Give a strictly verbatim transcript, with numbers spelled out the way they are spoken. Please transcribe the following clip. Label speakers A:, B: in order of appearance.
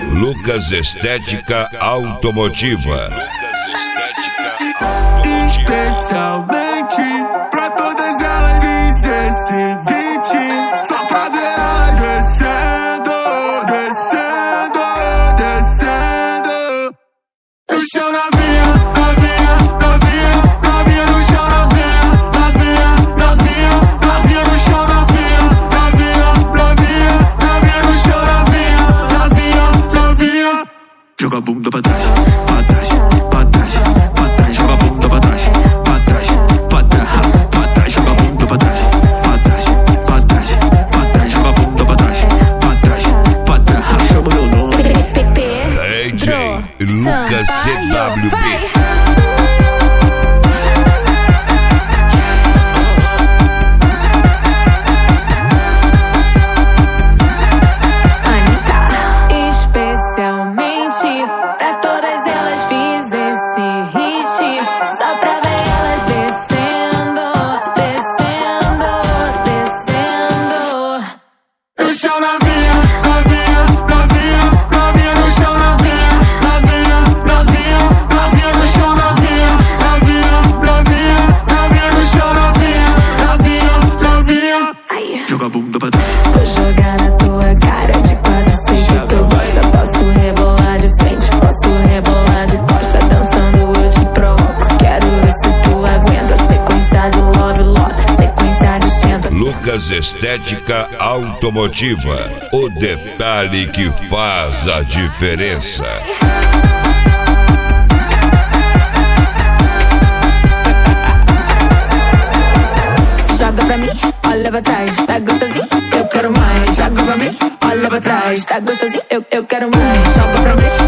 A: Lucas Estética Automotiva.
B: Especialmente pra todas elas fiz esse beat, só pra ver elas descendo, descendo, descendo no chão, novinha, novinha, novinha, novinha no chão, novinha, novinha, novinha, novinha no chão, novinha, novinha, novinha, novinha no chão, novinha, novinha, novinha. Joga a bunda pra trás, pra trás, pra trás, pra trás, joga a bunda pra trás, pra trás, pra trás, pra trás, joga a bunda pra trás, pra trás, pra trás, pra trás, joga a bunda pra trás, pra trás, pra trás, chama meu nome.
A: D J Lucas C W B.
C: Especialmente pra todas elas fiz esse hit, só pra ver elas descendo, descendo, descendo
B: No chão, novinha, novinha, novinha, novinha no chão, novinha, novinha, novinha, novinha no chão, novinha, novinha, novinha, novinha no chão, novinha, novinha, novinha.
C: Aí,
B: Joga a bunda pra trás.
C: vou jogar na tua cara de quadro, sei que tu gosta. Posso rebolar de frente, posso rebolar de costa. Dançando eu te provoco, quero ver se tu aguenta. Sequência de love lock, sequência de senta.
A: Lucas Estética Automotiva. O detalhe que faz a diferença.
C: Joga pra mim, olha pra trás, tá gostosinho? Eu quero mais. Joga pra mim, olha pra trás, tá gostosinho? Eu, eu quero mais. Joga pra mim.